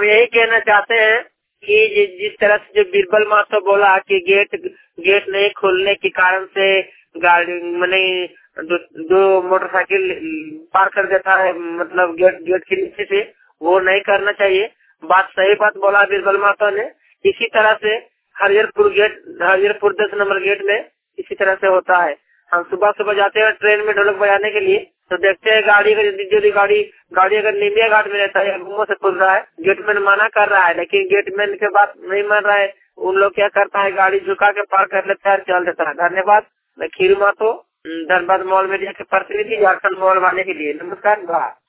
हम यही कहना चाहते हैं कि जिस तरह से जो बीरबल महतो बोला कि गेट नहीं खोलने के कारण से गाड़ी मैंने जो मोटरसाइकिल पार कर देता है, मतलब गेट के नीचे से, वो नहीं करना चाहिए। बात सही बात बोला बीरबल महतो ने। इसी तरह से हरिहरपुर 10 नंबर गेट में इसी तरह से होता है। हम सुबह सुबह जाते हैं ट्रेन में ढोलक बजाने के लिए, तो देखते हैं गाड़ी अगर निमिया घाट में रहता है, घूमो से खुल रहा है, गेटमैन मना कर रहा है, लेकिन गेटमैन के बात नहीं मान रहा है। उन लोग क्या करता है, गाड़ी झुका के पार कर लेता है, चल देता है। धन्यवाद। मैं खीरू महतो, धनबाद मॉल मीडिया के प्रतिनिधि, झारखंड मॉल वाले के लिए। नमस्कार।